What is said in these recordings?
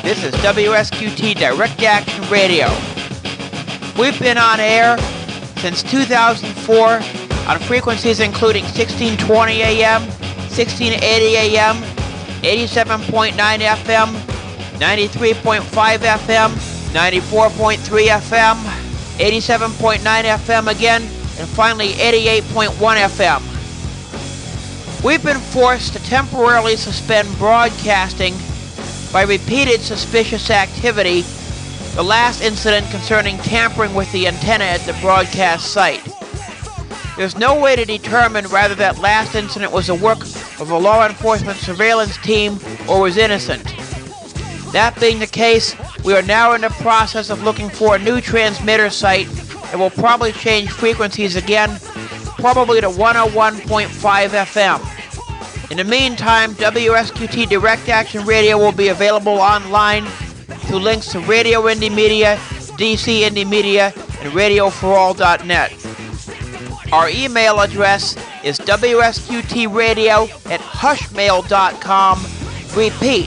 This is WSQT Direct Action Radio. We've been on air since 2004 on frequencies including 1620 AM, 1680 AM, 87.9 FM, 93.5 FM, 94.3 FM, 87.9 FM again, and finally 88.1 FM. We've been forced to temporarily suspend broadcasting by repeated suspicious activity, the last incident concerning tampering with the antenna at the broadcast site. There's no way to determine whether that last incident was the work of a law enforcement surveillance team or was innocent. That being the case, we are now in the process of looking for a new transmitter site and will probably change frequencies again, probably to 101.5 FM. In the meantime, WSQT Direct Action Radio will be available online through links to Radio Indie Media, DC Indie Media, and RadioForAll.net. Our email address is WSQTradio@hushmail.com. Repeat,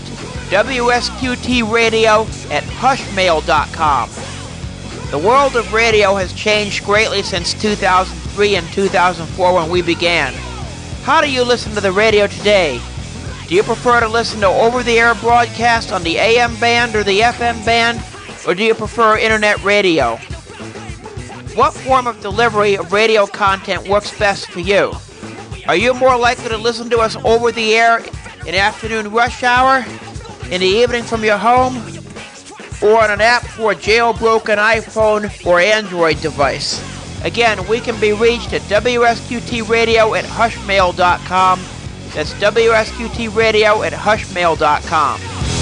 WSQTradio@hushmail.com. The world of radio has changed greatly since 2003 and 2004 when we began. How do you listen to the radio today? Do you prefer to listen to over-the-air broadcasts on the AM band or the FM band, or do you prefer internet radio? What form of delivery of radio content works best for you? Are you more likely to listen to us over the air in afternoon rush hour, in the evening from your home, or on an app for a jailbroken iPhone or Android device? Again, we can be reached at WSQTradio@hushmail.com. That's WSQTradio@hushmail.com.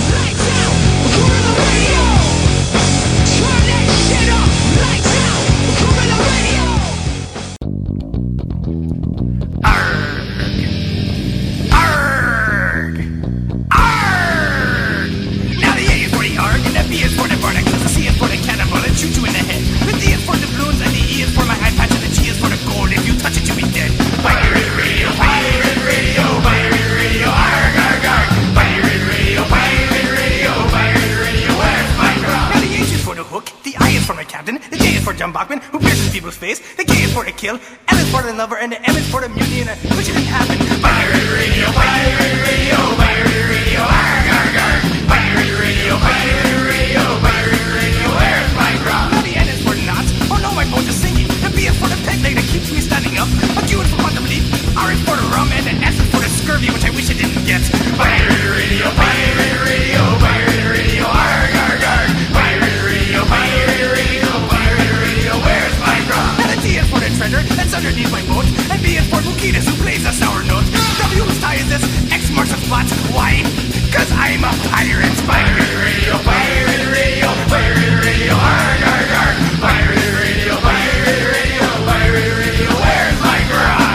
John Bachman, who pierces people's face. The K is for the kill, M is for the lover, and the M is for the mutiny, and which didn't happen. Pirate radio, pirate radio, pirate radio, arg, arg, arg. Pirate radio, pirate radio, pirate radio, where's my grog? Now the N is for knots, oh no, my bones are singing. The B is for the peg leg that keeps me standing up. The Q is for quantum leap, R is for the rum, and the S is for the scurvy, which I wish I didn't get. Pirate radio, pirate radio, pirate radio, arg, arg, arg. Pirate radio, pirate radio, pirate radio, where's my grog? And the T is for the treasure that's underneath my boat, and B is for Bukitas who plays a sour note. W whose tie is this, X marks the spot. Why? Cause I'm a pirate. Pirate radio, pirate radio, pirate radio, arg, arg, arg. Pirate radio, pirate radio, pirate radio, where's my grog?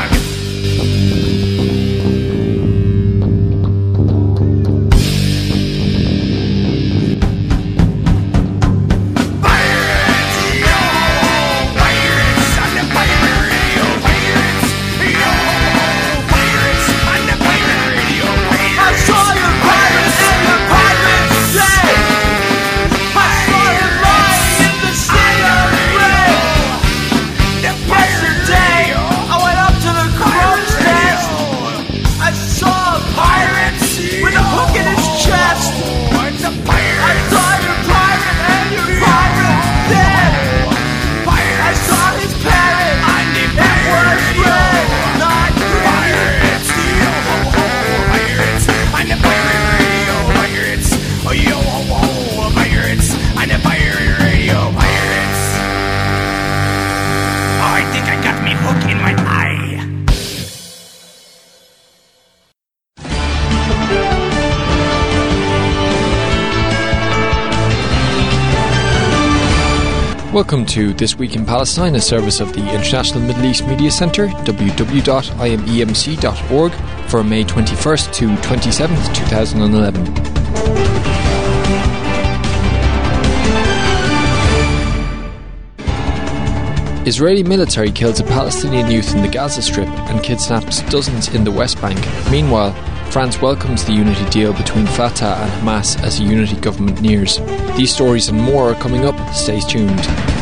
Welcome to This Week in Palestine, a service of the International Middle East Media Centre, www.imemc.org, for May 21st to 27th, 2011. Israeli military kills a Palestinian youth in the Gaza Strip and kidnaps dozens in the West Bank. Meanwhile, France welcomes the unity deal between Fatah and Hamas as a unity government nears. These stories and more are coming up. Stay tuned.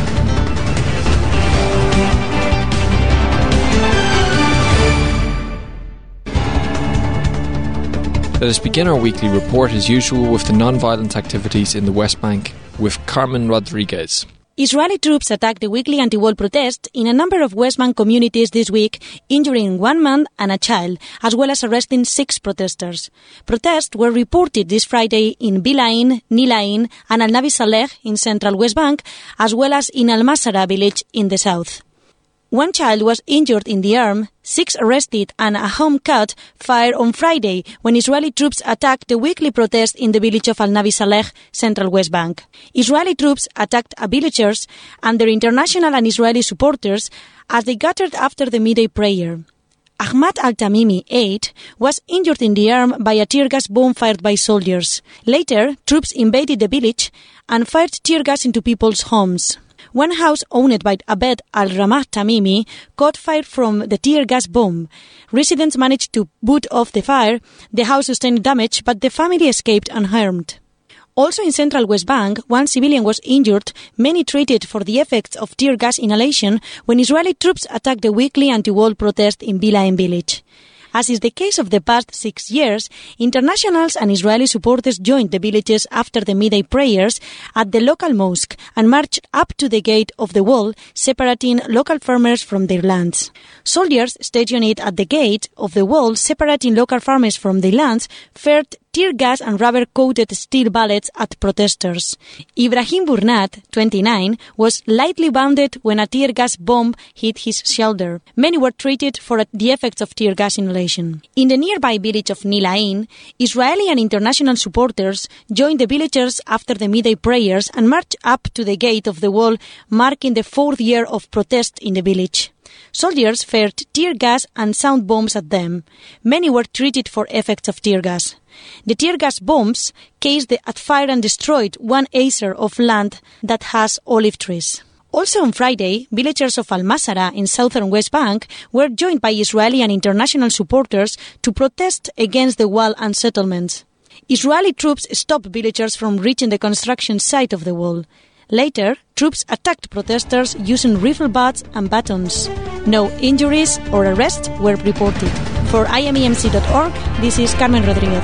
Let us begin our weekly report as usual with the non-violent activities in the West Bank with Carmen Rodriguez. Israeli troops attacked the weekly anti-war protest in a number of West Bank communities this week, injuring one man and a child, as well as arresting 6 protesters. Protests were reported this Friday in Bilain, Nilain and Al-Nabi Saleh in central West Bank, as well as in Al-Masara village in the south. One child was injured in the arm, 6 arrested, and a home cut fired on Friday when Israeli troops attacked the weekly protest in the village of Al-Nabi Saleh, central West Bank. Israeli troops attacked villagers and their international and Israeli supporters as they gathered after the midday prayer. Ahmad Al-Tamimi, 8, was injured in the arm by a tear gas bomb fired by soldiers. Later, troops invaded the village and fired tear gas into people's homes. One house owned by Abed Al-Ramah Tamimi caught fire from the tear gas bomb. Residents managed to put off the fire. The house sustained damage, but the family escaped unharmed. Also in central West Bank, one civilian was injured, many treated for the effects of tear gas inhalation when Israeli troops attacked the weekly anti-war protest in Bilain village. As is the case of the past 6 years, internationals and Israeli supporters joined the villages after the midday prayers at the local mosque and marched up to the gate of the wall, separating local farmers from their lands. Soldiers stationed at the gate of the wall, separating local farmers from their lands, fired tear gas and rubber-coated steel bullets at protesters. Ibrahim Burnat, 29, was lightly wounded when a tear gas bomb hit his shoulder. Many were treated for the effects of tear gas inhalation. In the nearby village of Nilain, Israeli and international supporters joined the villagers after the midday prayers and marched up to the gate of the wall, marking the 4th year of protest in the village. Soldiers fired tear gas and sound bombs at them. Many were treated for effects of tear gas. The tear gas bombs cased at fire and destroyed 1 acre of land that has olive trees. Also on Friday, villagers of Al-Masara in southern West Bank were joined by Israeli and international supporters to protest against the wall and settlements. Israeli troops stopped villagers from reaching the construction site of the wall. Later, troops attacked protesters using rifle butts and batons. No injuries or arrests were reported. For IMEMC.org, this is Carmen Rodriguez.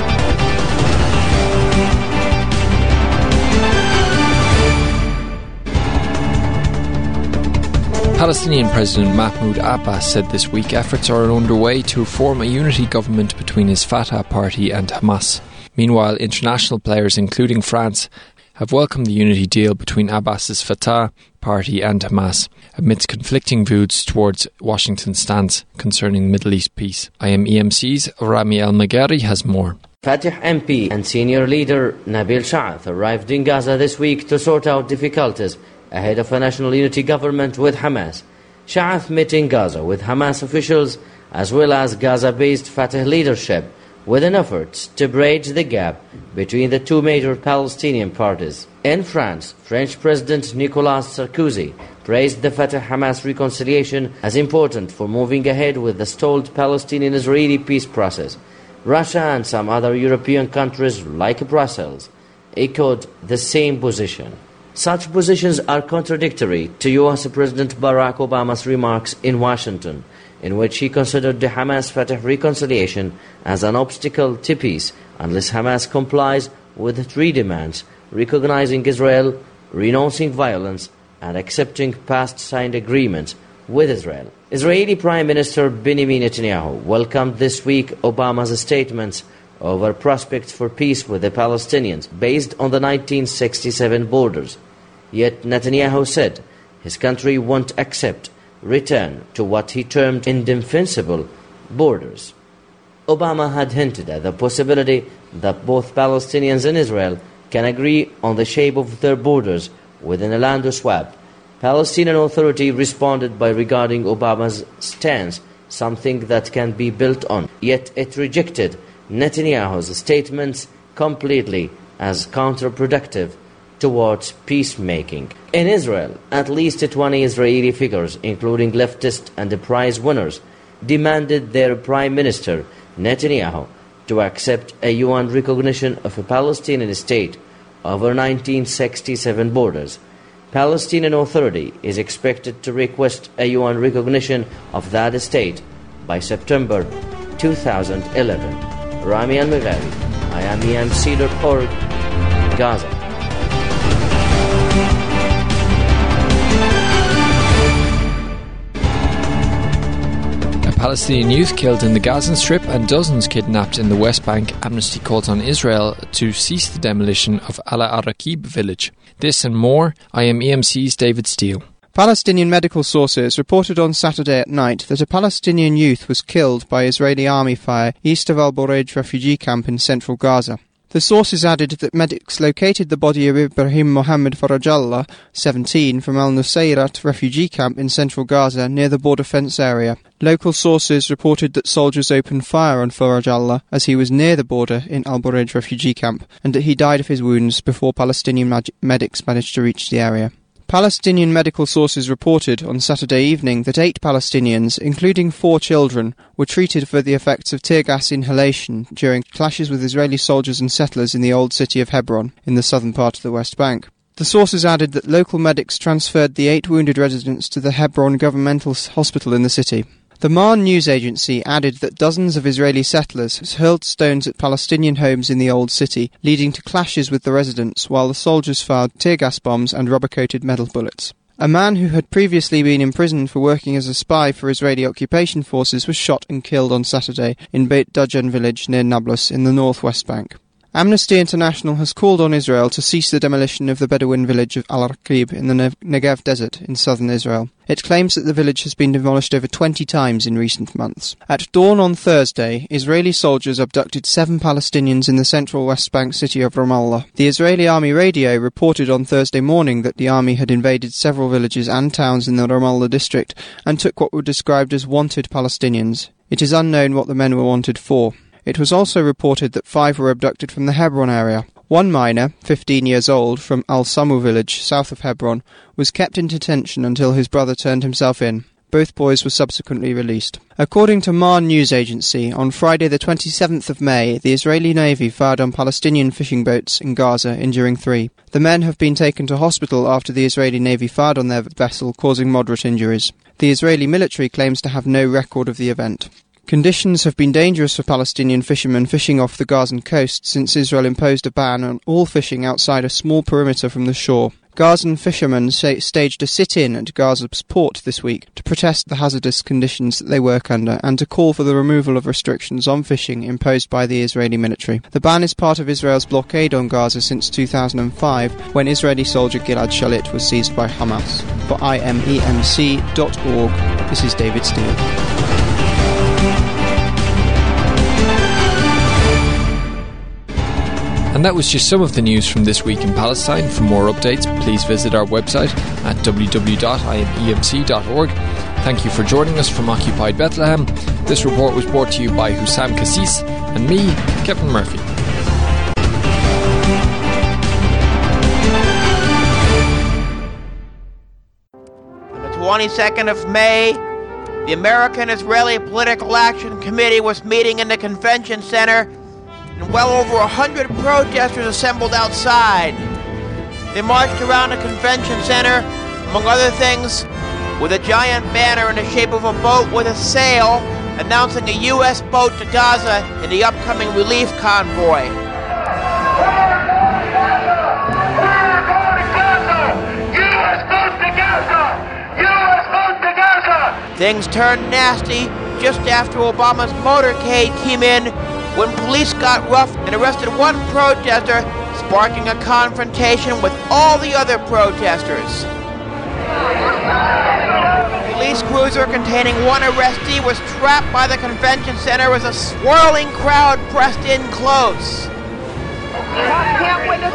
Palestinian President Mahmoud Abbas said this week efforts are underway to form a unity government between his Fatah party and Hamas. Meanwhile, international players, including France, have welcomed the unity deal between Abbas's Fatah party and Hamas, amidst conflicting views towards Washington's stance concerning Middle East peace. IMEMC's Rami Al-Magari has more. Fatah MP and senior leader Nabil Sha'ath arrived in Gaza this week to sort out difficulties ahead of a national unity government with Hamas. Sha'ath met in Gaza with Hamas officials as well as Gaza-based Fatah leadership with an effort to bridge the gap between the 2 major Palestinian parties. In France, French President Nicolas Sarkozy praised the Fatah-Hamas reconciliation as important for moving ahead with the stalled Palestinian-Israeli peace process. Russia and some other European countries, like Brussels, echoed the same position. Such positions are contradictory to US President Barack Obama's remarks in Washington, in which he considered the Hamas-Fatah reconciliation as an obstacle to peace unless Hamas complies with the 3 demands: recognizing Israel, renouncing violence, and accepting past signed agreements with Israel. Israeli Prime Minister Benjamin Netanyahu welcomed this week Obama's statements over prospects for peace with the Palestinians based on the 1967 borders. Yet Netanyahu said his country won't accept return to what he termed indefensible borders. Obama had hinted at the possibility that both Palestinians and Israel can agree on the shape of their borders within a land swap. Palestinian Authority responded by regarding Obama's stance something that can be built on, yet it rejected Netanyahu's statements completely as counterproductive towards peacemaking. In Israel, at least 20 Israeli figures, including leftist and prize winners, demanded their Prime Minister, Netanyahu, to accept a UN recognition of a Palestinian state over 1967 borders. Palestinian Authority is expected to request a UN recognition of that state by September 2011. Rami Al-Meghari, IAMEMC.org, Gaza. Palestinian youth killed in the Gaza Strip and dozens kidnapped in the West Bank. Amnesty calls on Israel to cease the demolition of Al Araqib village. This and more, IAMEMC's David Steele. Palestinian medical sources reported on Saturday at night that a Palestinian youth was killed by Israeli army fire east of Al Bureij refugee camp in central Gaza. The sources added that medics located the body of Ibrahim Mohammed Farajallah, 17, from Al Nusayrat refugee camp in central Gaza near the border fence area. Local sources reported that soldiers opened fire on Farajallah as he was near the border in Al Bureij refugee camp, and that he died of his wounds before Palestinian medics managed to reach the area. Palestinian medical sources reported on Saturday evening that 8 Palestinians, including 4 children, were treated for the effects of tear gas inhalation during clashes with Israeli soldiers and settlers in the old city of Hebron, in the southern part of the West Bank. The sources added that local medics transferred the 8 wounded residents to the Hebron Governmental Hospital in the city. The Marn news agency added that dozens of Israeli settlers hurled stones at Palestinian homes in the old city, leading to clashes with the residents, while the soldiers fired tear gas bombs and rubber-coated metal bullets. A man who had previously been imprisoned for working as a spy for Israeli occupation forces was shot and killed on Saturday in Beit Dajan village near Nablus in the northwest bank. Amnesty International has called on Israel to cease the demolition of the Bedouin village of Al Araqib in the Negev desert in southern Israel. It claims that the village has been demolished over 20 times in recent months. At dawn on Thursday, Israeli soldiers abducted 7 Palestinians in the central West Bank city of Ramallah. The Israeli Army radio reported on Thursday morning that the army had invaded several villages and towns in the Ramallah district and took what were described as wanted Palestinians. It is unknown what the men were wanted for. It was also reported that 5 were abducted from the Hebron area. One minor, 15 years old, from Al-Samu village, south of Hebron, was kept in detention until his brother turned himself in. Both boys were subsequently released. According to Marn news agency, on Friday the 27th of May, the Israeli Navy fired on Palestinian fishing boats in Gaza, injuring 3. The men have been taken to hospital after the Israeli Navy fired on their vessel, causing moderate injuries. The Israeli military claims to have no record of the event. Conditions have been dangerous for Palestinian fishermen fishing off the Gazan coast since Israel imposed a ban on all fishing outside a small perimeter from the shore. Gazan fishermen staged a sit-in at Gaza's port this week to protest the hazardous conditions that they work under and to call for the removal of restrictions on fishing imposed by the Israeli military. The ban is part of Israel's blockade on Gaza since 2005, when Israeli soldier Gilad Shalit was seized by Hamas. For IAMEMC.org, this is David Steele. And that was just some of the news from this week in Palestine. For more updates, please visit our website at www.iamemc.org. Thank you for joining us from Occupied Bethlehem. This report was brought to you by Hussam Kassis and me, Kevin Murphy. On the 22nd of May, the American-Israeli Political Action Committee was meeting in the convention center, and well over 100 protesters assembled outside. They marched around the convention center, among other things, with a giant banner in the shape of a boat with a sail announcing a U.S. boat to Gaza in the upcoming relief convoy. Things turned nasty just after Obama's motorcade came in, when police got rough and arrested one protester, sparking a confrontation with all the other protesters. A police cruiser containing one arrestee was trapped by the convention center as a swirling crowd pressed in close. Can't witness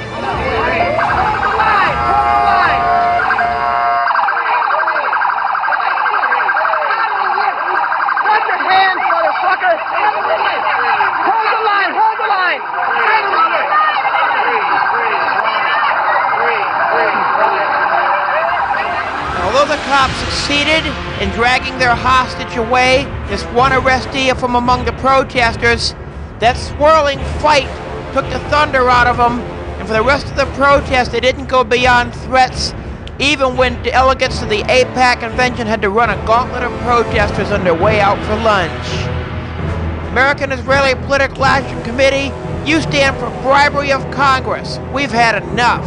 Although the cops succeeded in dragging their hostage away, this one arrestee from among the protesters That swirling fight took the thunder out of them, and for the rest of the protest, they didn't go beyond threats, even when delegates to the AIPAC convention had to run a gauntlet of protesters on their way out for lunch. American-Israeli Political Action Committee, you stand for bribery of Congress. We've had enough.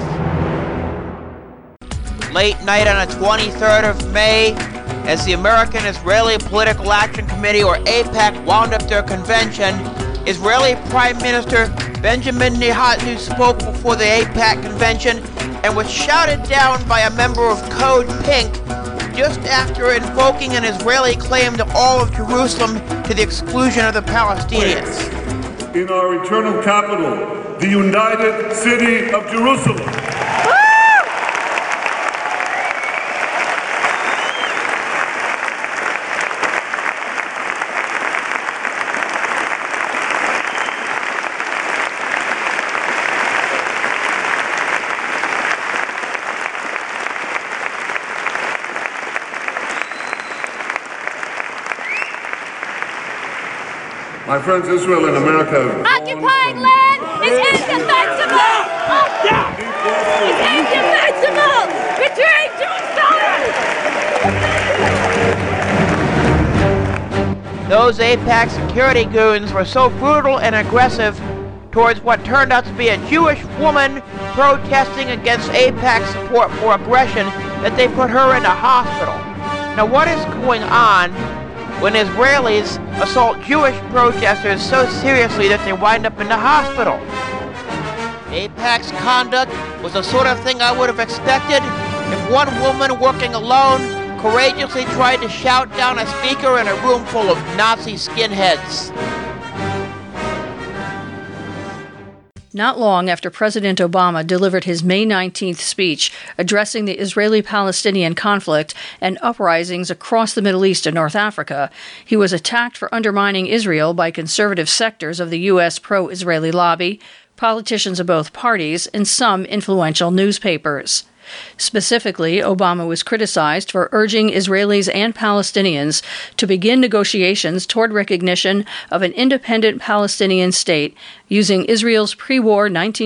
Late night on the 23rd of May, as the American-Israeli Political Action Committee, or AIPAC, wound up their convention, Israeli Prime Minister Benjamin Netanyahu spoke before the AIPAC convention and was shouted down by a member of Code Pink just after invoking an Israeli claim to all of Jerusalem to the exclusion of the Palestinians. In our eternal capital, the United City of Jerusalem. My friends, Israel and America... Occupying land is indefensible! It's indefensible! Between Jerusalem! Those AIPAC security goons were so brutal and aggressive towards what turned out to be a Jewish woman protesting against AIPAC support for aggression that they put her in a hospital. Now, what is going on when Israelis assault Jewish protesters so seriously that they wind up in the hospital? AIPAC's conduct was the sort of thing I would have expected if one woman working alone courageously tried to shout down a speaker in a room full of Nazi skinheads. Not long after President Obama delivered his May 19th speech addressing the Israeli-Palestinian conflict and uprisings across the Middle East and North Africa, he was attacked for undermining Israel by conservative sectors of the U.S. pro-Israeli lobby, politicians of both parties, and some influential newspapers. Specifically, Obama was criticized for urging Israelis and Palestinians to begin negotiations toward recognition of an independent Palestinian state using Israel's pre-war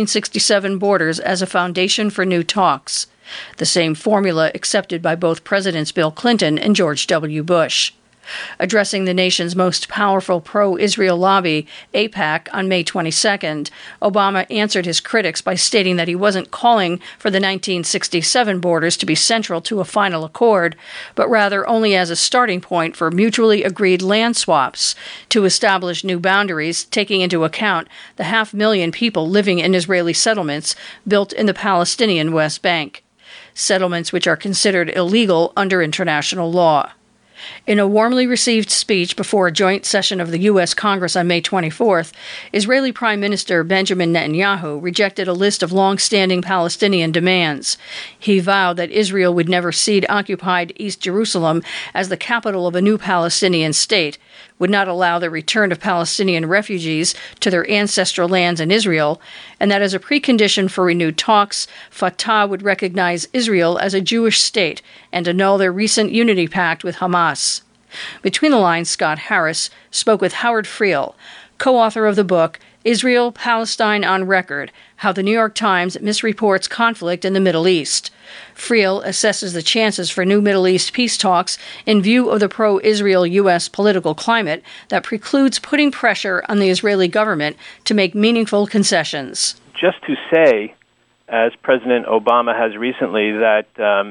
1967 borders as a foundation for new talks, the same formula accepted by both Presidents Bill Clinton and George W. Bush. Addressing the nation's most powerful pro-Israel lobby, AIPAC, on May 22nd, Obama answered his critics by stating that he wasn't calling for the 1967 borders to be central to a final accord, but rather only as a starting point for mutually agreed land swaps to establish new boundaries, taking into account the 500,000 people living in Israeli settlements built in the Palestinian West Bank, settlements which are considered illegal under international law. In a warmly received speech before a joint session of the U.S. Congress on May 24th, Israeli Prime Minister Benjamin Netanyahu rejected a list of long-standing Palestinian demands. He vowed that Israel would never cede occupied East Jerusalem as the capital of a new Palestinian state, would not allow the return of Palestinian refugees to their ancestral lands in Israel, and that as a precondition for renewed talks, Fatah would recognize Israel as a Jewish state and annul their recent unity pact with Hamas. Between the lines, Scott Harris spoke with Howard Friel, co-author of the book Israel, Palestine on Record, How the New York Times Misreports Conflict in the Middle East. Friel assesses the chances for new Middle East peace talks in view of the pro-Israel U.S. political climate that precludes putting pressure on the Israeli government to make meaningful concessions. Just to say, as President Obama has recently, that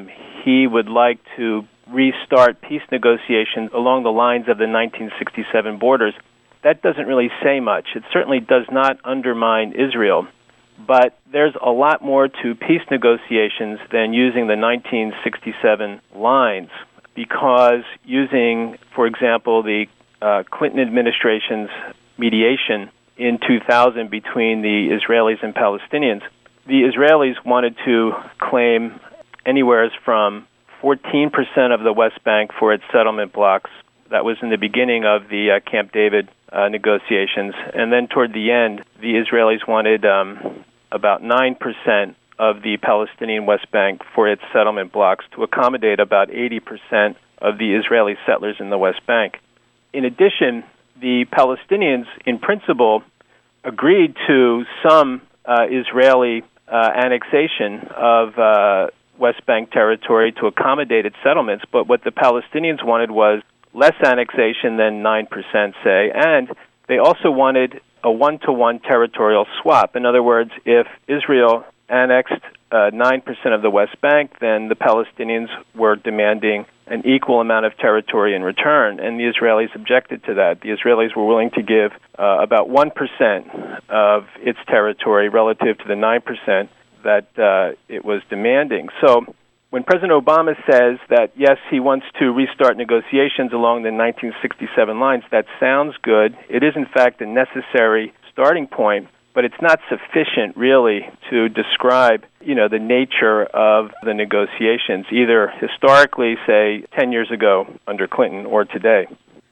he would like to restart peace negotiations along the lines of the 1967 borders, that doesn't really say much. It certainly does not undermine Israel. But there's a lot more to peace negotiations than using the 1967 lines, because using, for example, the Clinton administration's mediation in 2000 between the Israelis and Palestinians, the Israelis wanted to claim anywhere from 14% of the West Bank for its settlement blocks. That was in the beginning of the Camp David negotiations. And then toward the end, the Israelis wanted about 9% of the Palestinian West Bank for its settlement blocks to accommodate about 80% of the Israeli settlers in the West Bank. In addition, the Palestinians, in principle, agreed to some Israeli annexation of West Bank territory to accommodate its settlements, but what the Palestinians wanted was less annexation than 9%, say, and they also wanted a one-to-one territorial swap. In other words, if Israel annexed 9% of the West Bank, then the Palestinians were demanding an equal amount of territory in return, and the Israelis objected to that. The Israelis were willing to give about 1% of its territory relative to the 9% that it was demanding. So when President Obama says that, yes, he wants to restart negotiations along the 1967 lines, that sounds good. It is, in fact, a necessary starting point, but it's not sufficient, really, to describe, the nature of the negotiations, either historically, say, 10 years ago under Clinton or today.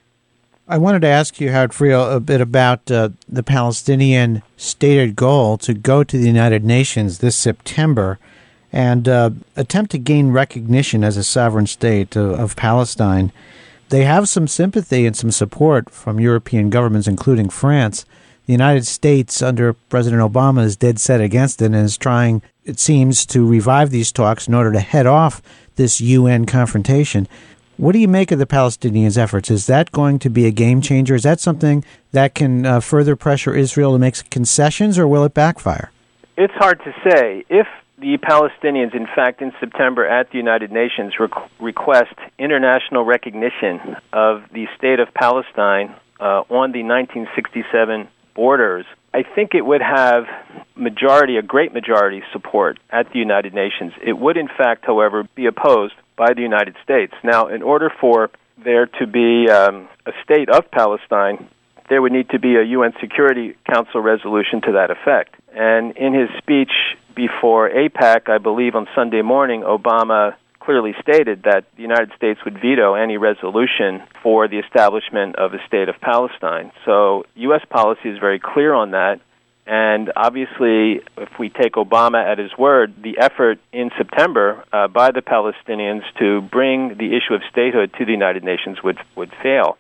I wanted to ask you, Howard Friel, a bit about the Palestinian stated goal to go to the United Nations this September and attempt to gain recognition as a sovereign state of Palestine. They have some sympathy and some support from European governments, including France. The United States, under President Obama, is dead set against it and is trying, it seems, to revive these talks in order to head off this UN confrontation. What do you make of the Palestinians' efforts? Is that going to be a game changer? Is that something that can further pressure Israel to make concessions, or will it backfire? It's hard to say. If the Palestinians, in fact, in September at the United Nations request international recognition of the state of Palestine on the 1967 borders, I think it would have a great majority support at the United Nations. It would, in fact, however, be opposed by the United States. Now, in order for there to be a state of Palestine, there would need to be a UN Security Council resolution to that effect. And in his speech before AIPAC, I believe on Sunday morning, Obama clearly stated that the United States would veto any resolution for the establishment of a state of Palestine. So U.S. policy is very clear on that. And obviously, if we take Obama at his word, the effort in September by the Palestinians to bring the issue of statehood to the United Nations would fail.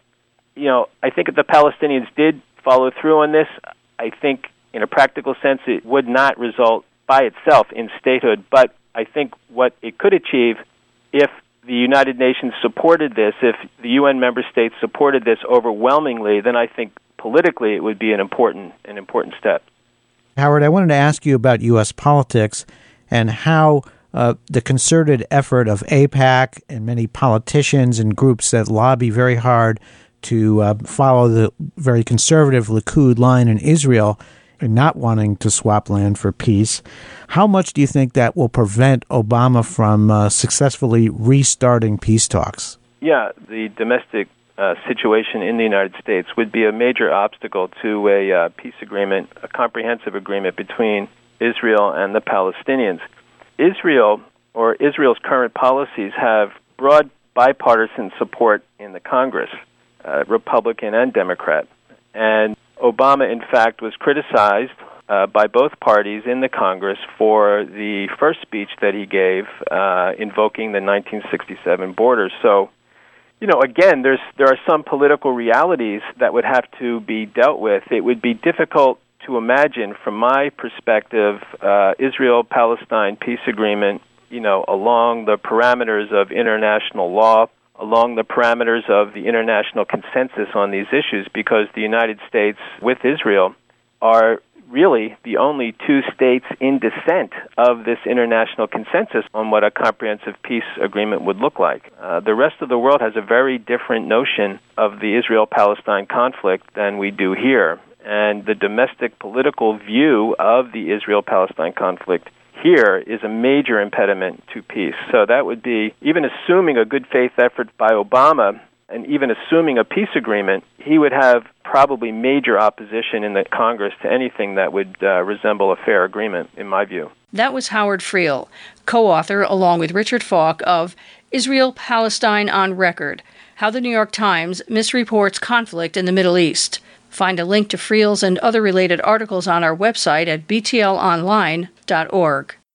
I think if the Palestinians did follow through on this, I think in a practical sense it would not result by itself in statehood, but I think what it could achieve if the United Nations supported this, if the UN member states supported this overwhelmingly, then I think politically it would be an important step. Howard, I wanted to ask you about U.S. politics and how the concerted effort of AIPAC and many politicians and groups that lobby very hard to follow the very conservative Likud line in Israel and not wanting to swap land for peace. How much do you think that will prevent Obama from successfully restarting peace talks? Yeah, the domestic situation in the United States would be a major obstacle to a peace agreement, a comprehensive agreement between Israel and the Palestinians. Israel's current policies have broad bipartisan support in the Congress, Republican and Democrat. And Obama, in fact, was criticized by both parties in the Congress for the first speech that he gave invoking the 1967 borders. So, again, there are some political realities that would have to be dealt with. It would be difficult to imagine, from my perspective, Israel-Palestine peace agreement, along the parameters of international law, along the parameters of the international consensus on these issues, because the United States, with Israel, are really the only two states in dissent of this international consensus on what a comprehensive peace agreement would look like. The rest of the world has a very different notion of the Israel-Palestine conflict than we do here. And the domestic political view of the Israel-Palestine conflict here is a major impediment to peace. So that would be, even assuming a good faith effort by Obama, and even assuming a peace agreement, he would have probably major opposition in the Congress to anything that would resemble a fair agreement, in my view. That was Howard Friel, co-author, along with Richard Falk, of Israel-Palestine on Record, How the New York Times Misreports Conflict in the Middle East. Find a link to Friel's and other related articles on our website at btlonline.org.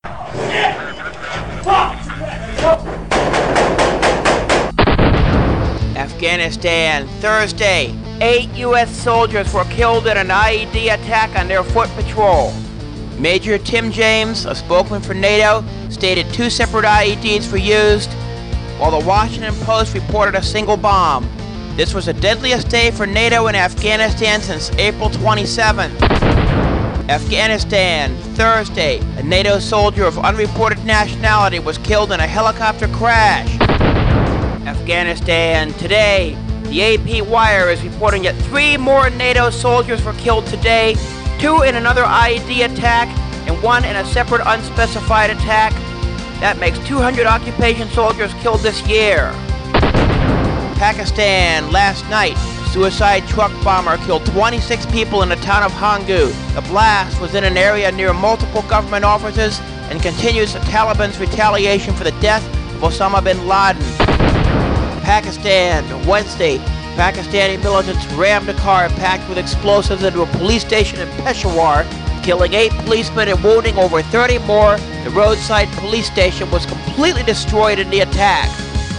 Afghanistan, Thursday, 8 U.S. soldiers were killed in an IED attack on their foot patrol. Major Tim James, a spokesman for NATO, stated 2 separate IEDs were used, while the Washington Post reported a single bomb. This was the deadliest day for NATO in Afghanistan since April 27th. Afghanistan, Thursday, a NATO soldier of unreported nationality was killed in a helicopter crash. Afghanistan, today, the AP Wire is reporting that 3 more NATO soldiers were killed today, 2 in another IED attack, and 1 in a separate unspecified attack. That makes 200 occupation soldiers killed this year. Pakistan, last night, a suicide truck bomber killed 26 people in the town of Hangu. The blast was in an area near multiple government offices and continues the Taliban's retaliation for the death of Osama bin Laden. Pakistan, Wednesday, Pakistani militants rammed a car packed with explosives into a police station in Peshawar, killing 8 policemen and wounding over 30 more. The roadside police station was completely destroyed in the attack.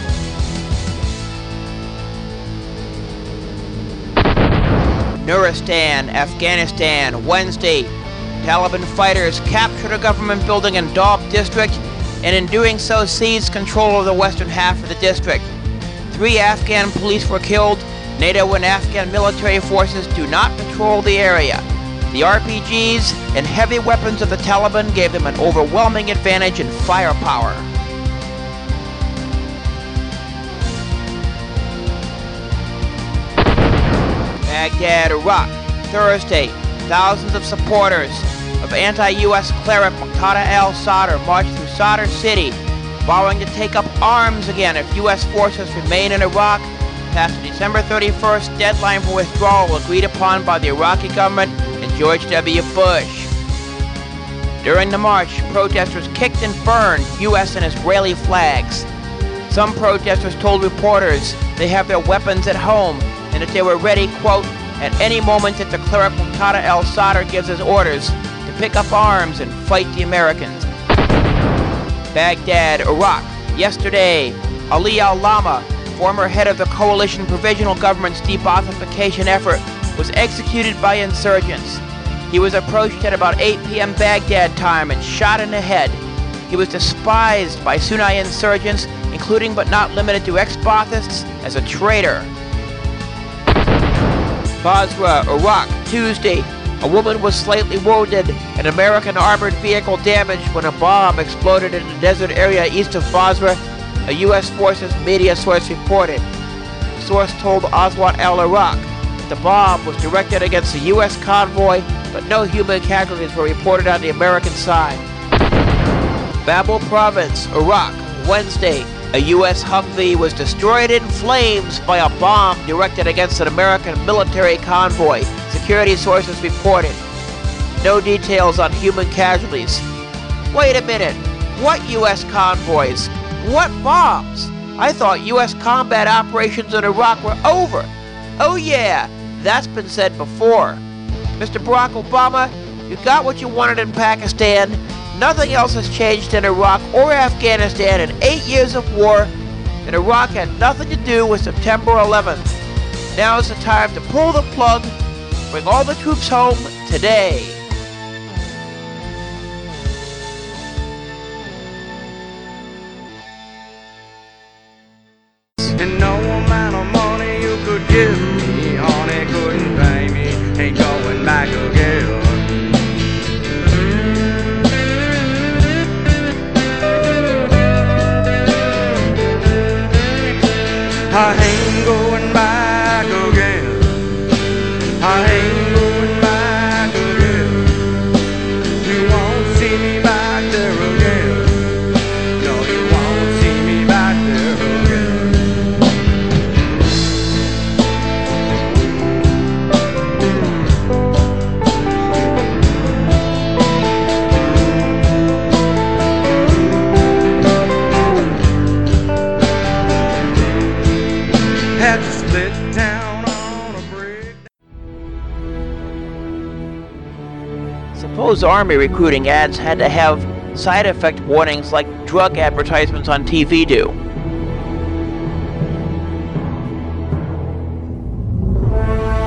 Nuristan, Afghanistan, Wednesday, Taliban fighters captured a government building in Doab district and in doing so seized control of the western half of the district. 3 Afghan police were killed. NATO and Afghan military forces do not patrol the area. The RPGs and heavy weapons of the Taliban gave them an overwhelming advantage in firepower. Baghdad, Iraq, Thursday, thousands of supporters of anti-U.S. cleric Muqtada al-Sadr marched through Sadr City, vowing to take up arms again if U.S. forces remain in Iraq past the December 31st deadline for withdrawal agreed upon by the Iraqi government and George W. Bush. During the march, protesters kicked and burned U.S. and Israeli flags. Some protesters told reporters they have their weapons at home and that they were ready, quote, at any moment that the cleric Muqtada al-Sadr gives his orders to pick up arms and fight the Americans. Baghdad, Iraq. Yesterday, Ali al-Lama, former head of the coalition provisional government's de-Baathification effort, was executed by insurgents. He was approached at about 8 p.m. Baghdad time and shot in the head. He was despised by Sunni insurgents, including but not limited to ex-Baathists, as a traitor. Basra, Iraq, Tuesday. A woman was slightly wounded, an American armored vehicle damaged when a bomb exploded in the desert area east of Basra, a U.S. Forces media source reported. The source told Aswat al-Iraq that the bomb was directed against a U.S. convoy, but no human casualties were reported on the American side. Babel Province, Iraq, Wednesday. A U.S. Humvee was destroyed in flames by a bomb directed against an American military convoy, security sources reported. No details on human casualties. Wait a minute. What U.S. convoys? What bombs? I thought U.S. combat operations in Iraq were over. Oh yeah, that's been said before. Mr. Barack Obama, you got what you wanted in Pakistan. Nothing else has changed in Iraq or Afghanistan in 8 years of war, and Iraq had nothing to do with September 11th. Now is the time to pull the plug, bring all the troops home today. And no amount of money you could give me, honey, couldn't pay me, ain't going back again. I ain't going back again. I ain't going back again. You won't see me back there again. No, you won't see me back there again. Had to split town on a brick. Suppose Army recruiting ads had to have side effect warnings like drug advertisements on TV do.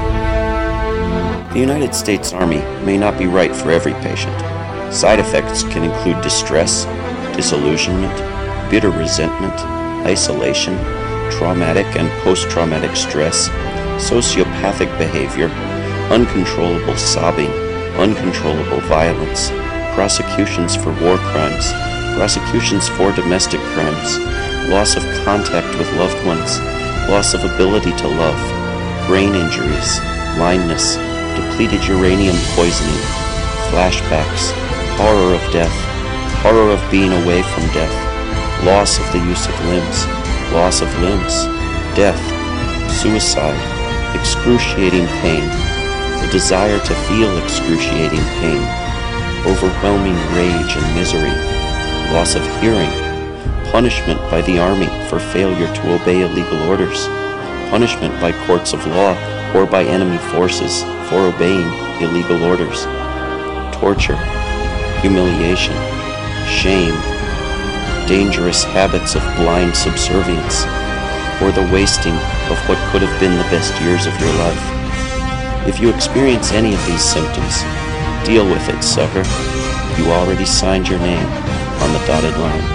The United States Army may not be right for every patient. Side effects can include distress, disillusionment, bitter resentment, isolation, traumatic and post-traumatic stress, sociopathic behavior, uncontrollable sobbing, uncontrollable violence, prosecutions for war crimes, prosecutions for domestic crimes, loss of contact with loved ones, loss of ability to love, brain injuries, blindness, depleted uranium poisoning, flashbacks, horror of death, horror of being away from death, loss of the use of limbs, loss of limbs, death, suicide, excruciating pain, the desire to feel excruciating pain, overwhelming rage and misery, loss of hearing, punishment by the Army for failure to obey illegal orders, punishment by courts of law or by enemy forces for obeying illegal orders, torture, humiliation, shame, dangerous habits of blind subservience, or the wasting of what could have been the best years of your life. If you experience any of these symptoms, deal with it, sucker. You already signed your name on the dotted line.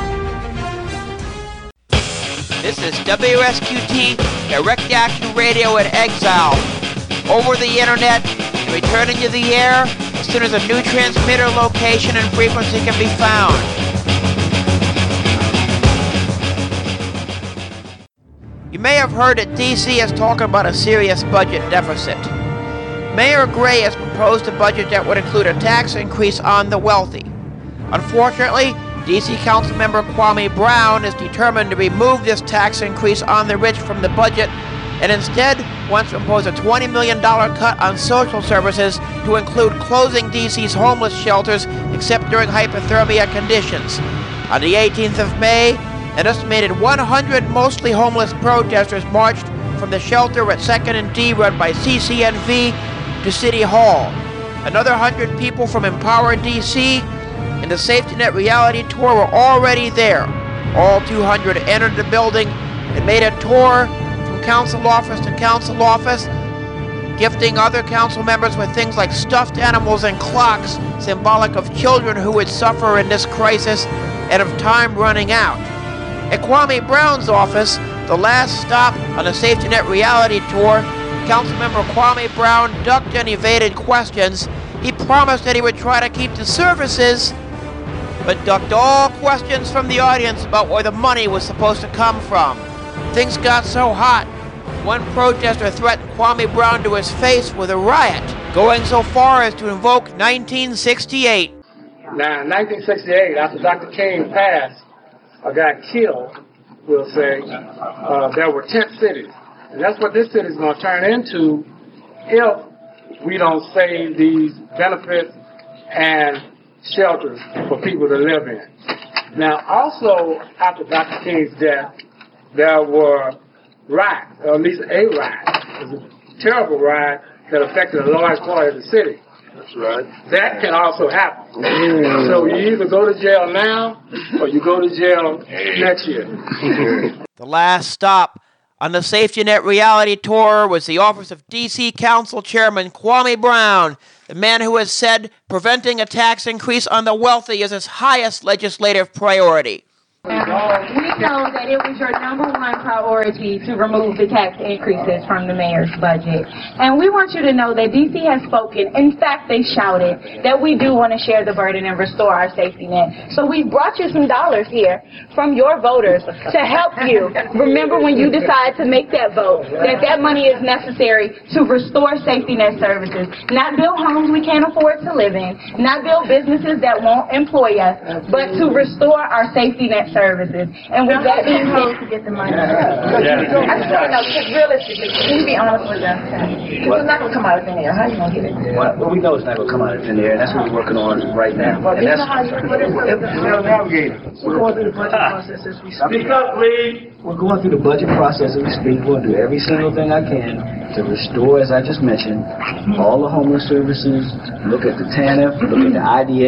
This is WSQT Direct Action Radio in Exile. Over the internet and returning to the air as soon as a new transmitter location and frequency can be found. You may have heard that DC is talking about a serious budget deficit. Mayor Gray has proposed a budget that would include a tax increase on the wealthy. Unfortunately, DC Councilmember Kwame Brown is determined to remove this tax increase on the rich from the budget and instead wants to impose a $20 million cut on social services to include closing DC's homeless shelters except during hypothermia conditions. On the 18th of May, an estimated 100 mostly homeless protesters marched from the shelter at 2nd and D run by CCNV to City Hall. Another 100 people from Empower DC and the Safety Net reality tour were already there. All 200 entered the building and made a tour from council office to council office, gifting other council members with things like stuffed animals and clocks, symbolic of children who would suffer in this crisis and of time running out. At Kwame Brown's office, the last stop on the Safety Net reality tour, Councilmember Kwame Brown ducked and evaded questions. He promised that he would try to keep the services, but ducked all questions from the audience about where the money was supposed to come from. Things got so hot, one protester threatened Kwame Brown to his face with a riot, going so far as to invoke 1968. Now, in 1968, after Dr. King passed, or got killed, we'll say, there were 10 cities. And that's what this city is going to turn into if we don't save these benefits and shelters for people to live in. Now, also, after Dr. King's death, there were riots, or at least a riot. It was a terrible riot that affected a large part of the city. That's right. That can also happen. So you either go to jail now or you go to jail next year. The last stop on the Safety Net reality tour was the office of D.C. Council Chairman Kwame Brown, the man who has said preventing a tax increase on the wealthy is his highest legislative priority. We know that it was your number one priority to remove the tax increases from the mayor's budget. And we want you to know that DC has spoken. In fact, they shouted that we do want to share the burden and restore our safety net. So we brought you some dollars here from your voters to help you. Remember when you decide to make that vote, that money is necessary to restore safety net services. Not build homes we can't afford to live in, not build businesses that won't employ us, but to restore our safety net services. And with that being said, to get the money. I just want to know, because realistically, can you be honest with us? Because it's not going to come out of thin air. How are you going to get it? Well, we know it's not going to come out of thin air, and that's what we're working on right now. Well, and you know how you're going to do it. We're going through the budget process as we speak. Speak up, please. We're going through the budget process as we speak. We're going to do every single thing I can to restore, as I just mentioned, all the homeless services, look at the TANF, look at the IDA,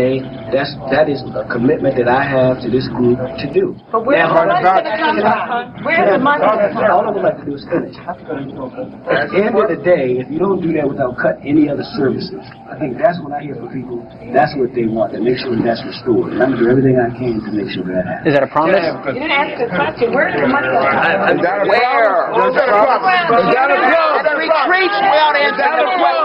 That is a commitment that I have to this group to do. But where's the money going to come from? Where's the money going to come from? All I would like to do is finish. At the end of the day, if you don't do that without cutting any other services, I think that's what I hear from people. That's what they want, to make sure that's restored. And I'm going to do everything I can to make sure that happens. Is that a promise? You didn't ask the question. Where's the money going to come from? Where? Is that a problem? Retreats without answering the question.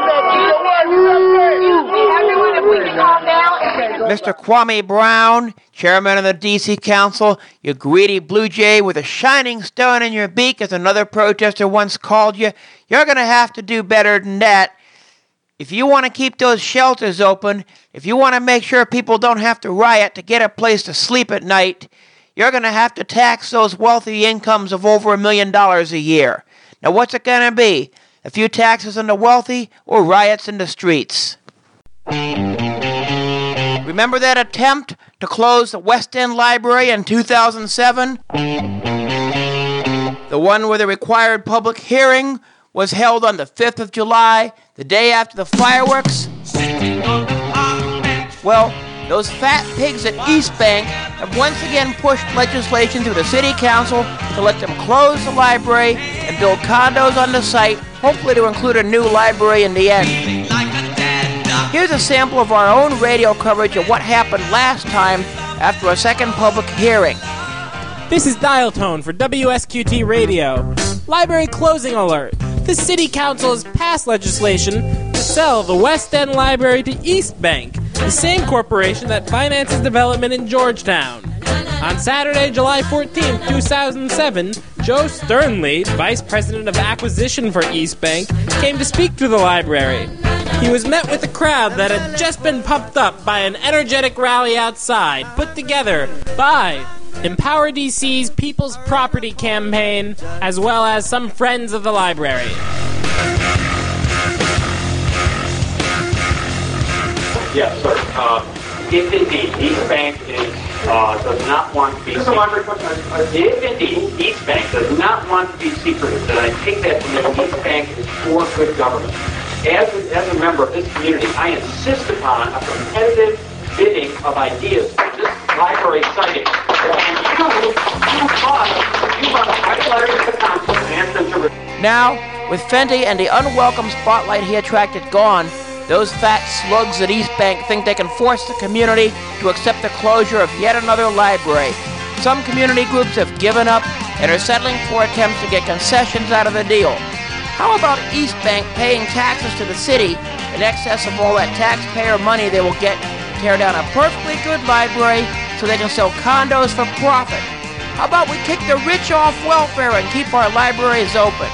Everyone, if we can calm down. Mr. Kwame Brown, chairman of the D.C. Council, you greedy blue jay with a shining stone in your beak, as another protester once called you, you're going to have to do better than that. If you want to keep those shelters open, if you want to make sure people don't have to riot to get a place to sleep at night, you're going to have to tax those wealthy incomes of over $1 million a year. Now, what's it going to be? A few taxes on the wealthy or riots in the streets? Remember that attempt to close the West End Library in 2007? The one where the required public hearing was held on the 5th of July, the day after the fireworks? Well, those fat pigs at East Bank have once again pushed legislation through the city council to let them close the library and build condos on the site, hopefully to include a new library in the end. Here's a sample of our own radio coverage of what happened last time after a second public hearing. This is Dial Tone for WSQT Radio. Library closing alert. The City Council has passed legislation to sell the West End Library to East Bank, the same corporation that finances development in Georgetown. On Saturday, July 14, 2007, Joe Sternley, Vice President of Acquisition for East Bank, came to speak to the library. He was met with a crowd that had just been pumped up by an energetic rally outside, put together by Empower DC's People's Property Campaign, as well as some friends of the library. Yes, sir. If indeed East Bank does not want to be if indeed East Bank does not want to be secretive, then I take that to mean East Bank is for good government. As a member of this community, I insist upon a competitive bidding of ideas for this library siting. And you want to write letters to the council and ask them to... Now, with Fenty and the unwelcome spotlight he attracted gone, those fat slugs at East Bank think they can force the community to accept the closure of yet another library. Some community groups have given up and are settling for attempts to get concessions out of the deal. How about East Bank paying taxes to the city in excess of all that taxpayer money they will get to tear down a perfectly good library so they can sell condos for profit? How about we kick the rich off welfare and keep our libraries open?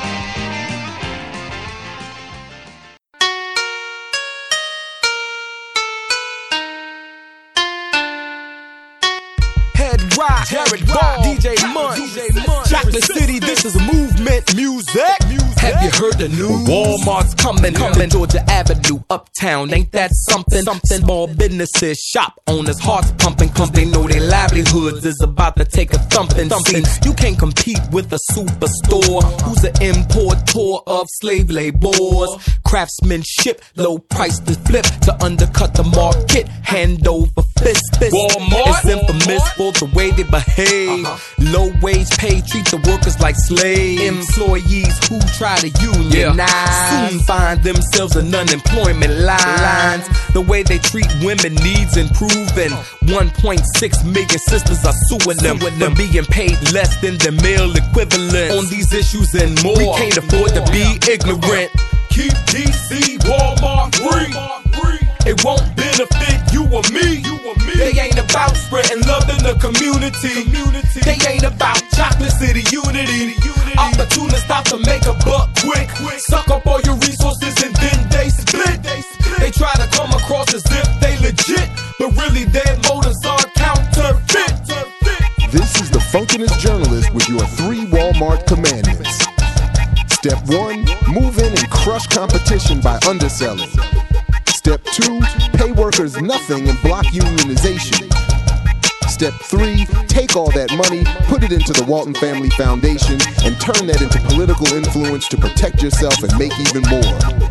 Jared Ball, DJ Munch, Chocolate City, this is movement music. Have you heard the news? Walmart's coming, Georgia Avenue, uptown. Ain't that something? Small businesses, shop owners, hearts pumping, cause they know their livelihoods is about to take a thumping. You can't compete with a superstore who's an importer of slave labors. Craftsmanship, low price to flip to undercut the market, hand over fist. Walmart is infamous for the way they behave. Low wage pay, treat the workers like slaves. Employees who try to unionize soon find themselves in unemployment lines. The way they treat women needs improving. 1.6 million sisters are suing them for being paid less than the male equivalent. On these issues and more, we can't afford to be ignorant. Keep DC Walmart free. It won't benefit you or me. They ain't about spreading love in the community. They ain't about Chocolate City unity. Opportunists out to make a buck quick. Suck up all your resources and then they split. They try to come across as if they legit, but really their motives are counterfeit. This is the Funkinest Journalist with your 3 Walmart commandments. Step 1, move in and crush competition by underselling. Step 2, pay workers nothing and block unionization. Step 3, take all that money, put it into the Walton Family Foundation, and turn that into political influence to protect yourself and make even more.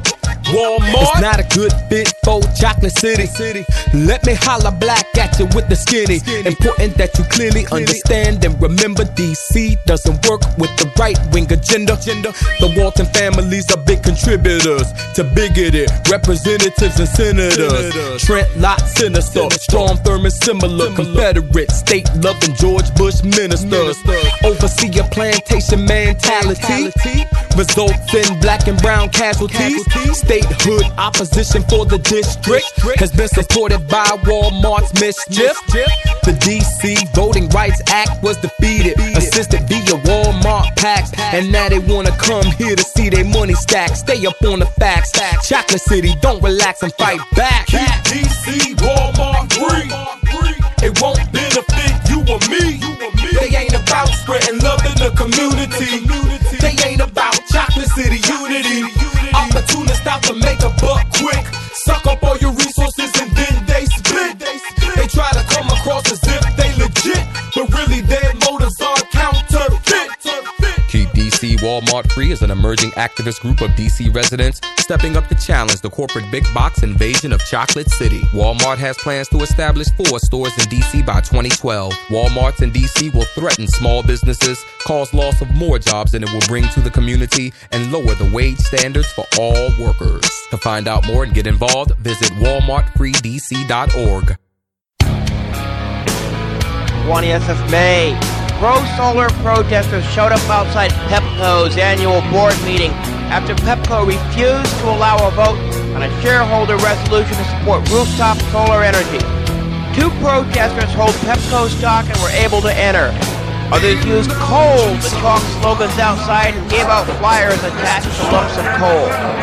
Walmart. It's not a good fit for Chocolate City. Let me holler black at you with the skinny. Important that you clearly understand and remember DC doesn't work with the right-wing agenda. The Walton families are big contributors to bigoted representatives and senators. Trent Lott, sinister. Strom Thurmond, similar. Confederate, state-loving George Bush ministers. Oversee a plantation mentality. Results in black and brown casualties. Statehood opposition for the district has been supported by Walmart's mischief. The DC Voting Rights Act was defeated, assisted via Walmart PACs, and now they wanna come here to see their money stack. Stay up on the facts. Chocolate City, don't relax and fight back. Keep DC Walmart free. It won't benefit you or me. They ain't about spreading love in the community. They ain't about Chocolate City unity. Opportunists out to make a buck quick. Suck up all your resources and then they split. They try to come across as if they legit, but really their motives are counterfeit. Keep DC Walmart Free is an emerging activist group of DC residents stepping up to challenge the corporate big box invasion of Chocolate City. Walmart has plans to establish 4 stores in DC by 2012. Walmarts in DC will threaten small businesses, cause loss of more jobs than it will bring to the community, and lower the wage standards for all workers. To find out more and get involved, visit walmartfreedc.org. 20th of May. Pro-solar protesters showed up outside Pepco's annual board meeting after Pepco refused to allow a vote on a shareholder resolution to support rooftop solar energy. 2 protesters hold Pepco stock and were able to enter. Others used coal to chalk slogans outside and gave out flyers attached to lumps of coal.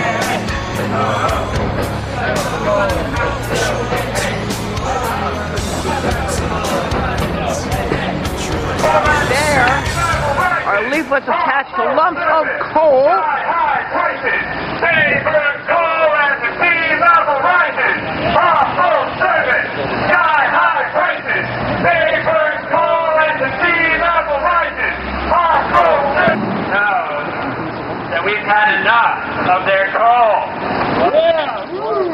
There are leaflets attached to lumps of coal. Pay for coal as the sea level rises. Full service, sky high prices. Pay for coal as the sea level rises. Full service. Knows that we've had enough of their coal. Yeah.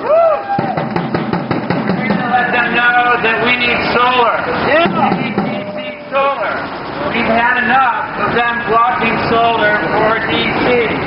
We're going to let them know that we need solar. Yeah. We need solar. We've had enough of them blocking solar for DC.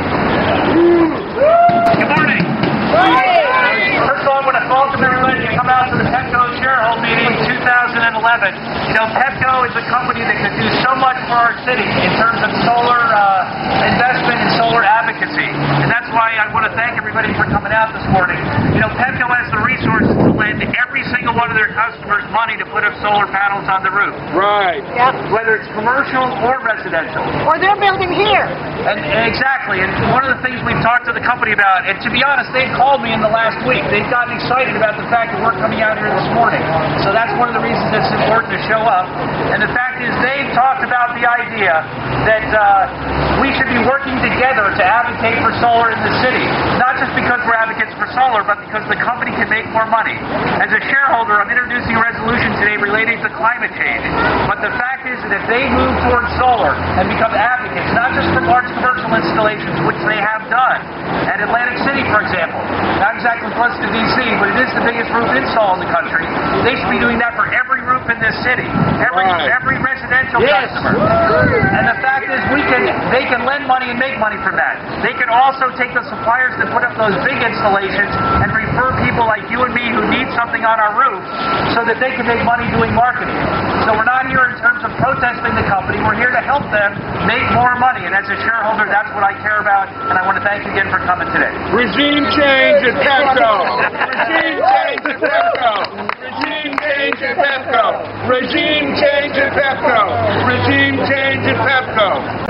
Good morning. First of all, I want to welcome everybody to come out to the Pepco shareholder meeting 2011. You know, Pepco is a company that could do so much for our city in terms of solar investment and solar advocacy. And that's why I want to thank everybody for coming out this morning. You know, Pepco has the resources to lend every single one of their customers money to put up solar panels on the roof. Right. Yep. Whether it's commercial or residential. Or they're building here. And exactly. And one of the things we've talked to the company about, and to be honest, they've called me in the last week. They've gotten excited about the fact that we're coming out here this morning. So that's one of the reasons it's important to show up. And the fact is they've talked about the idea that we should be working together to advocate for solar in the city. Not just because we're advocates for solar, but because the company can make more money. As a shareholder, I'm introducing a resolution today relating to climate change. But the fact is that if they move towards solar and become advocates, not just for large commercial installations, which they have done, at Atlantic City, for example, not exactly close to DC, but it is the biggest roof install in the country, they should be doing that for every roof in this city, every residential customer. And the fact is they can lend money and make money from that. They can also take the suppliers that put up those big installations and refer people like you and me who need something on our roof so that they can make money doing marketing. So we're not here in terms of protesting the company. We're here to help them make more money. And as a shareholder, that's what I care about. And I want to thank you again for coming today. Regime change at Pepco. Regime change at Pepco. Regime change at Pepco. Regime change at Pepco. Regime change at Pepco.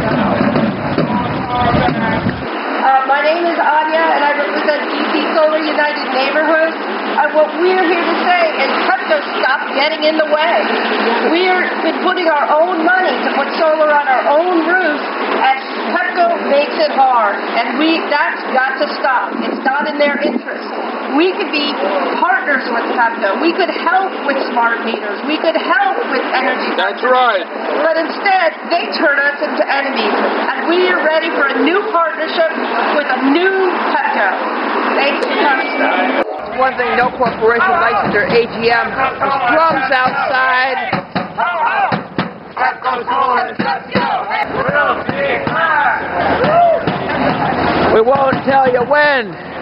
My name is Anya, and I represent DC Solar United Neighborhoods. What we're here to say is Pepco, stop getting in the way. We've been putting our own money to put solar on our own roofs, and Pepco makes it hard. And that's got to stop. It's not in their interest. We could be partners with Pepco. We could help with smart meters. We could help with energy. That's right. But instead, they turn us into enemies. And we are ready for a new partnership with a new Pepco. Thanks for coming. One thing no corporation likes at their AGM is drums outside. We won't tell you when.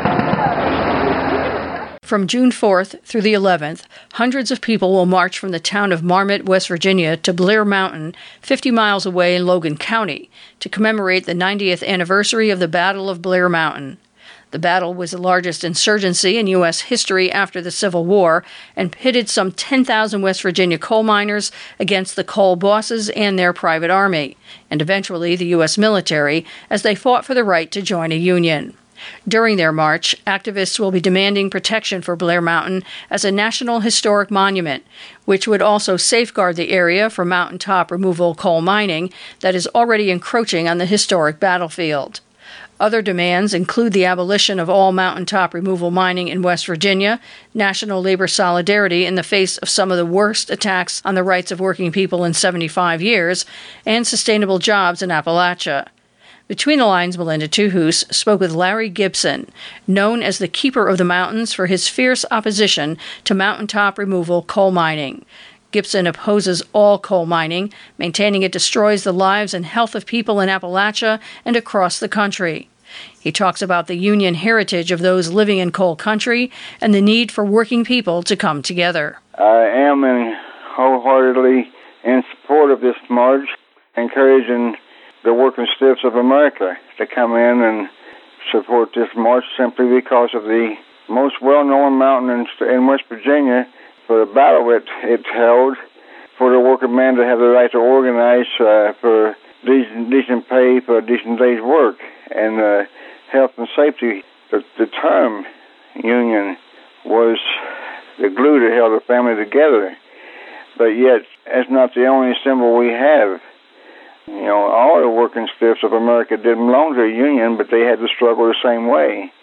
From June 4th through the 11th, hundreds of people will march from the town of Marmot, West Virginia, to Blair Mountain, 50 miles away in Logan County, to commemorate the 90th anniversary of the Battle of Blair Mountain. The battle was the largest insurgency in U.S. history after the Civil War and pitted some 10,000 West Virginia coal miners against the coal bosses and their private army, and eventually the U.S. military, as they fought for the right to join a union. During their march, activists will be demanding protection for Blair Mountain as a National Historic Monument, which would also safeguard the area for mountaintop removal coal mining that is already encroaching on the historic battlefield. Other demands include the abolition of all mountaintop removal mining in West Virginia, national labor solidarity in the face of some of the worst attacks on the rights of working people in 75 years, and sustainable jobs in Appalachia. Between the Lines, Melinda Tuhus spoke with Larry Gibson, known as the Keeper of the Mountains for his fierce opposition to mountaintop removal coal mining. Gibson opposes all coal mining, maintaining it destroys the lives and health of people in Appalachia and across the country. He talks about the union heritage of those living in coal country and the need for working people to come together. I am wholeheartedly in support of this march, encouraging the working stiffs of America to come in and support this march simply because of the most well-known mountain in West Virginia, for the battle it held, for the working man to have the right to organize for decent pay for a decent day's work, and health and safety. The term union was the glue that held the family together, but yet it's not the only symbol we have. You know, all the working stiffs of America didn't belong to a union, but they had to struggle the same way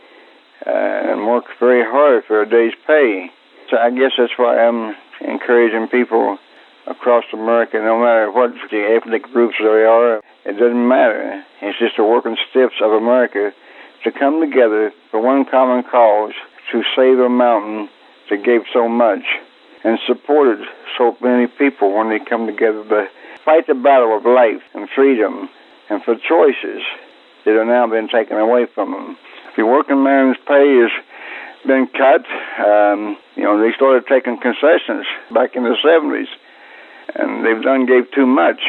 and work very hard for a day's pay. So I guess that's why I'm encouraging people across America, no matter what the ethnic groups they are, it doesn't matter. It's just the working stiffs of America to come together for one common cause, to save a mountain that gave so much and supported so many people when they come together to fight the battle of life and freedom and for choices that are now being taken away from them. The working man's pay has been cut. They started taking concessions back in the 70s, and they've gave too much.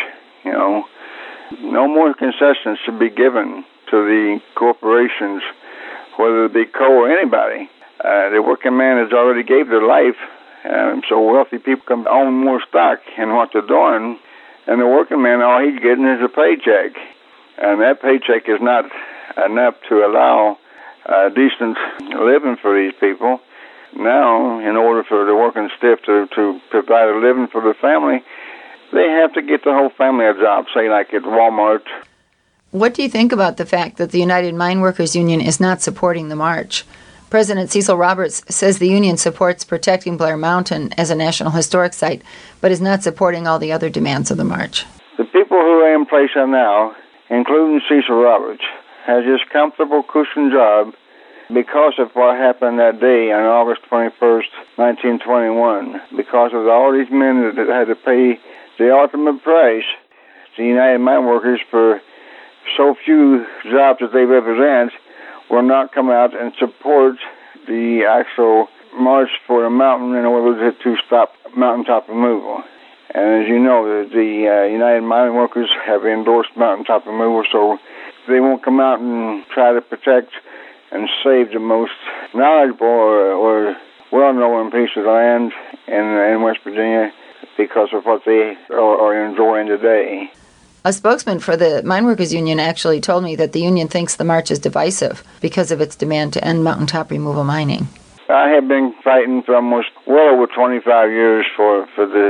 No more concessions should be given to the corporations, whether it be coal or anybody. The working man has already gave their life, so wealthy people can own more stock in what they're doing, and the working man, all he's getting is a paycheck. And that paycheck is not enough to allow decent living for these people. Now, in order for the working stiff to provide a living for the family, they have to get the whole family a job, say like at Walmart. What do you think about the fact that the United Mine Workers Union is not supporting the march? President Cecil Roberts says the union supports protecting Blair Mountain as a National Historic Site, but is not supporting all the other demands of the march. The people who are in place now, including Cecil Roberts, has this comfortable, cushion job because of what happened that day on August 21st, 1921, because of all these men that had to pay the ultimate price, the United Mine Workers, for so few jobs that they represent, will not come out and support the actual march for the mountain in order to stop mountaintop removal. And as you know, the United Mine Workers have endorsed mountaintop removal, so they won't come out and try to protect and save the most knowledgeable or well-known piece of land in West Virginia because of what they are enjoying today. A spokesman for the Mine Workers Union actually told me that the union thinks the march is divisive because of its demand to end mountaintop removal mining. I have been fighting for almost well over 25 years for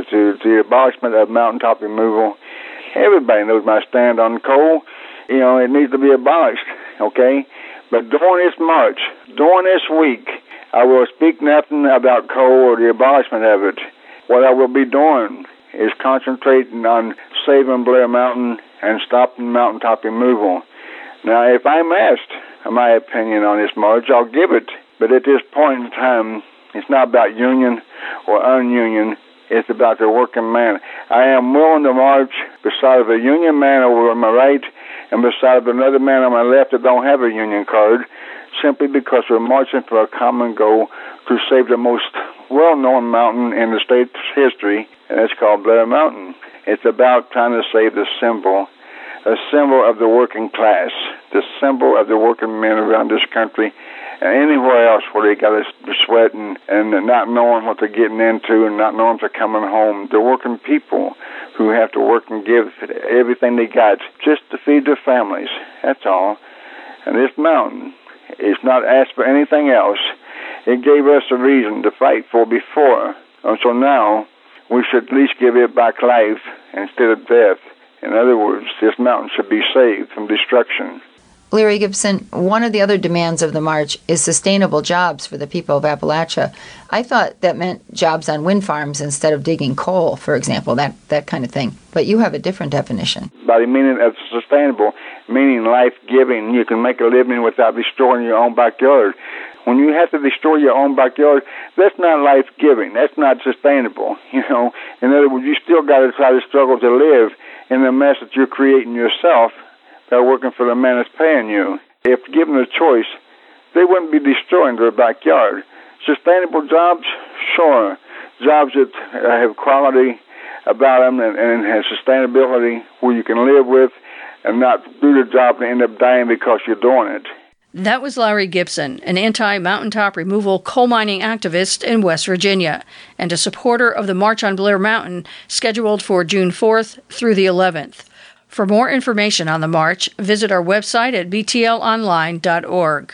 the abolishment of mountaintop removal. Everybody knows my stand on coal. It needs to be abolished, okay? But during this march, during this week, I will speak nothing about coal or the abolishment of it. What I will be doing is concentrating on saving Blair Mountain and stopping mountaintop removal. Now, if I'm asked my opinion on this march, I'll give it. But at this point in time, it's not about union or ununion. It's about the working man. I am willing to march beside of a union man over on my right and beside of another man on my left that don't have a union card, simply because we're marching for a common goal to save the most well-known mountain in the state's history, and it's called Blair Mountain. It's about trying to save the symbol, a symbol of the working class, the symbol of the working men around this country, and anywhere else where they got to be sweating and not knowing what they're getting into and not knowing if they're coming home. The working people who have to work and give everything they got just to feed their families. That's all. And this mountain is not asked for anything else. It gave us a reason to fight for before. And so now we should at least give it back life instead of death. In other words, this mountain should be saved from destruction. Larry Gibson, one of the other demands of the march is sustainable jobs for the people of Appalachia. I thought that meant jobs on wind farms instead of digging coal, for example, that kind of thing. But you have a different definition. By the meaning of sustainable, meaning life-giving, you can make a living without destroying your own backyard. When you have to destroy your own backyard, that's not life-giving. That's not sustainable. In other words, you still got to try to struggle to live in the mess that you're creating yourself. They're working for the man that's paying you. If given a choice, they wouldn't be destroying their backyard. Sustainable jobs, sure. Jobs that have quality about them and have sustainability where you can live with and not do the job and end up dying because you're doing it. That was Larry Gibson, an anti-mountaintop removal coal mining activist in West Virginia and a supporter of the March on Blair Mountain scheduled for June 4th through the 11th. For more information on the march, visit our website at btlonline.org.